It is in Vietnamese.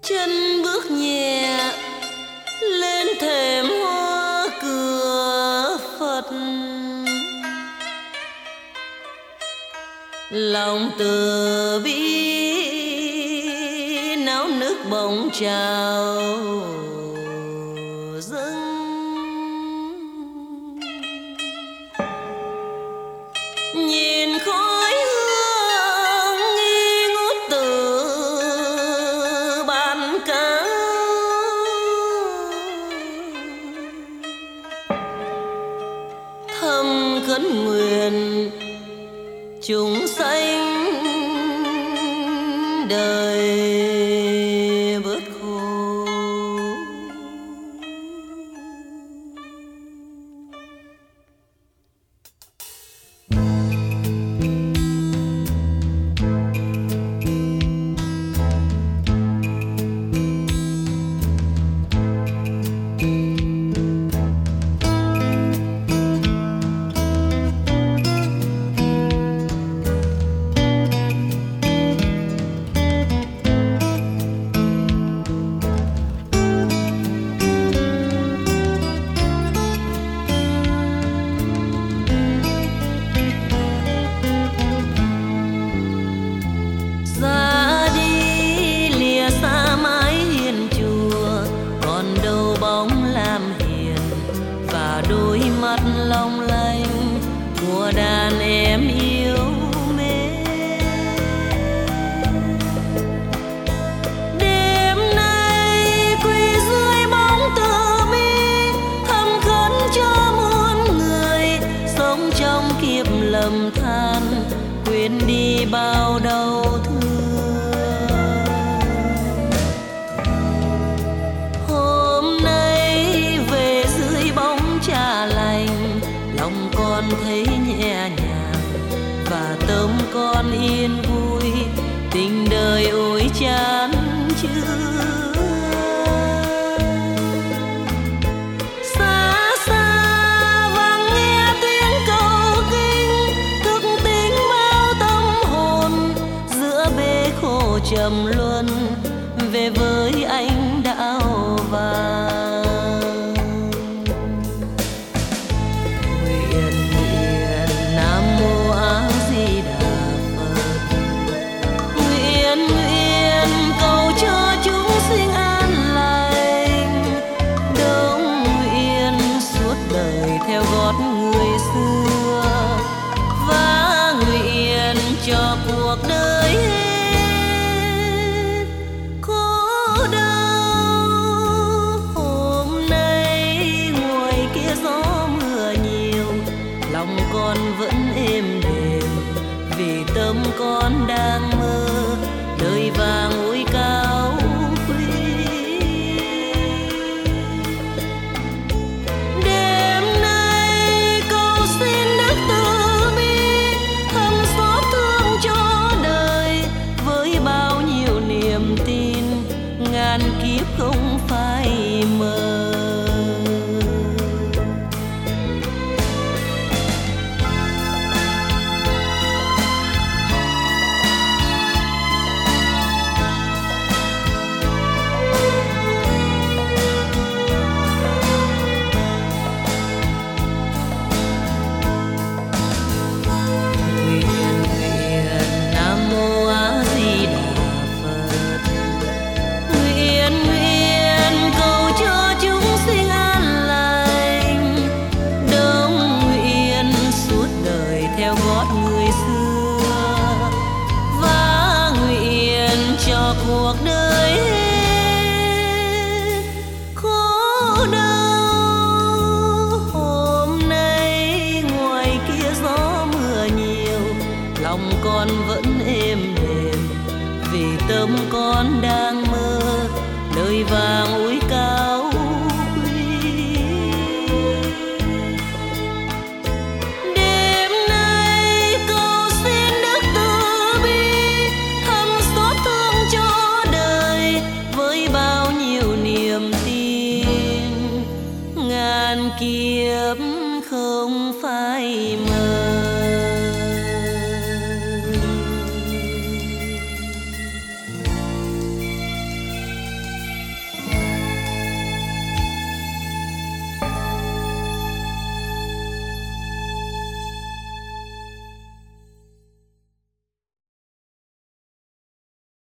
chân bước nhẹ lên thềm hoa cửa Phật, lòng từ bi náo nước bỗng trào dâng. Nhìn khói hương nghi ngút từ bàn cao, thầm khấn nguyện chúng sanh đời bớt khổ. Long lanh của đàn em yêu mến, đêm nay quỳ dưới bóng từ bi, thầm khấn cho muôn người sống trong kiếp lầm than, quên đi bao đau thương. Hôm nay về dưới bóng trà lành, lòng con thấy nhẹ nhàng và tâm con yên vui, tình đời ôi chán chứa. Xa xa vang nghe tiếng cầu kinh, thức tỉnh bao tâm hồn giữa bể khổ trầm luân, về với anh đạo vàng. Theo gót người xưa và nguyện cho cuộc đời hết khổ đau. Hôm nay ngoài kia gió mưa nhiều, lòng con vẫn êm đềm vì tâm con đang mơ đời vàng ôi cao. Ngàn kiếp không phải mơ. Theo gót người xưa và nguyện cho cuộc đời hết khổ đau. Hôm nay ngoài kia gió mưa nhiều, lòng con vẫn êm đềm vì tâm con đang mơ đời vàng ôi cao. Kiếp không phải mơ.